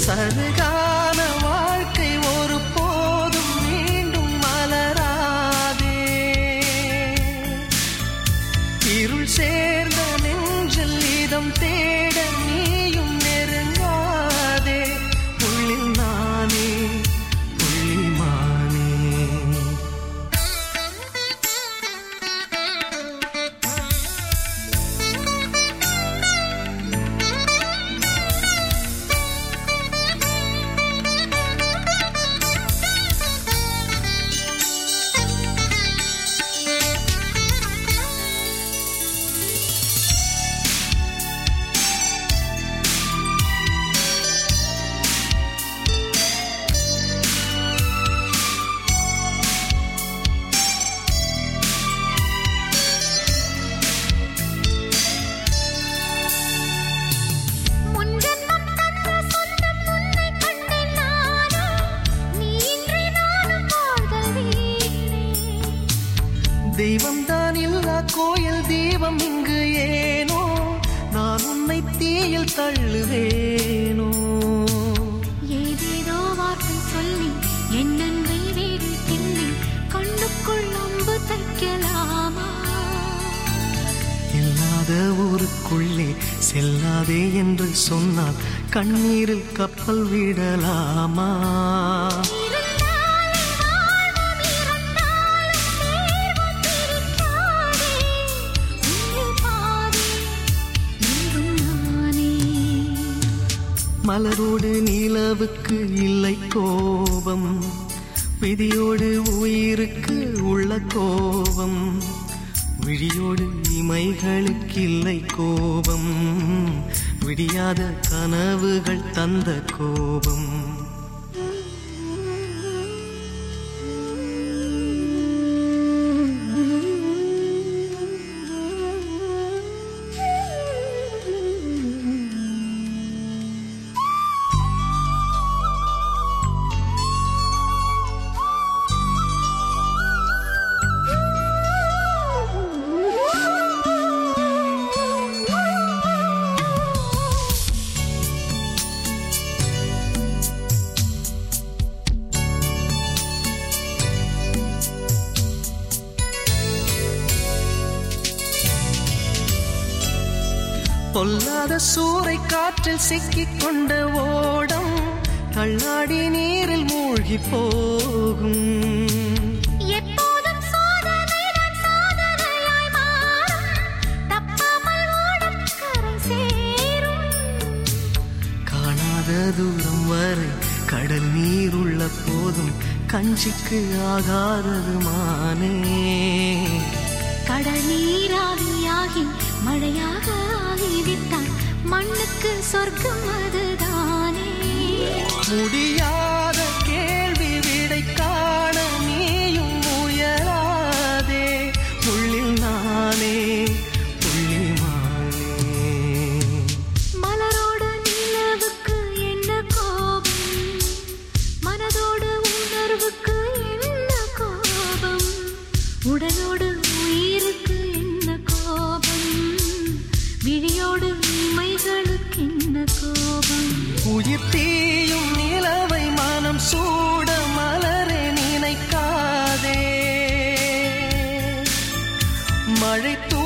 சருகான வாழ்க்கை ஒரு போதும் மீண்டும் மலராதே. இருள் சேர்ந்த நெஞ்சில் இதம் தேட நீயும் நெருங்காதே. உள்ளில் நானே புள்ளிமானே. தெய்வம்தான் இல்லா கோயில் தீபம் இங்கு ஏனோ, நான் உன்னை தீயில் தள்ளுவேனோ. ஏதேதோ வார்த்தை சொல்லி என் அன்பை வேறு திண்ணி கண்ணுக்குள் அம்பு தைக்கலாமா? இல்லாத ஊருக்குள்ளே செல்லாதே என்று சொன்னால் கண்ணீரில் கப்பல் விடலாமா? மலரோடு நிலவுக்கு இல்லை கோபம், விதியோடு உயிருக்கு உள்ள கோபம். விழியோடு இமைகளுக்கு இல்லை கோபம், விடியாத கனவுகள் தந்த கோபம். பொல்லாத சூறை காற்றில் சிக்கிக் கொண்ட ஓடம் தள்ளாடி நீரில் மூழ்கி போகும். எப்போதும் சோதனைதான் சாதனையாய் மாறும், தப்பாமல் ஓடம் கரை சேரும். காணாத தூரம் வரை கடல் நீர் உள்ள போதும் கஞ்சிக்கு ஆகாதது மானே. கடல் நீராவியாகி மழையாக ஆகிவிட்டால் மண்ணுக்கு சொர்க்கம் அதுதானே. முடியாத கேள்வி விடை காண நீயும் முயலாதே. உள்ளில் நானே புள்ளிமானே. மலரோடு நிலவுக்கு என்ன கோபம், மனதோடு உணர்வுக்கு என்ன கோபம், உடலோடு உயிருக்கு என்ன கோபம், விழியோடு உண்மைகளுக்கு என்ன கோபம். உயிர் தீயும் நிலவை மனம் சூட மலரே நினைக்காதே. மழை